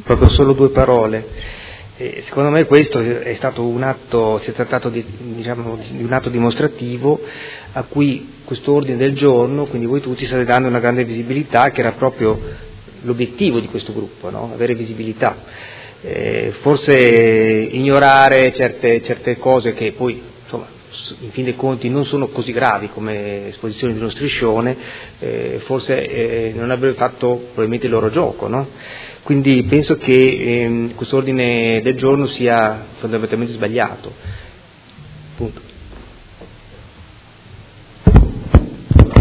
proprio solo 2 parole. Secondo me questo è stato un atto, si è trattato di un atto dimostrativo a cui questo ordine del giorno, quindi voi tutti state dando una grande visibilità, che era proprio l'obiettivo di questo gruppo, no? Avere visibilità. Forse ignorare certe cose che poi, insomma, in fin dei conti non sono così gravi come esposizioni di uno striscione, forse non avrebbe fatto probabilmente il loro gioco, no? Quindi penso che questo ordine del giorno sia fondamentalmente sbagliato. Punto.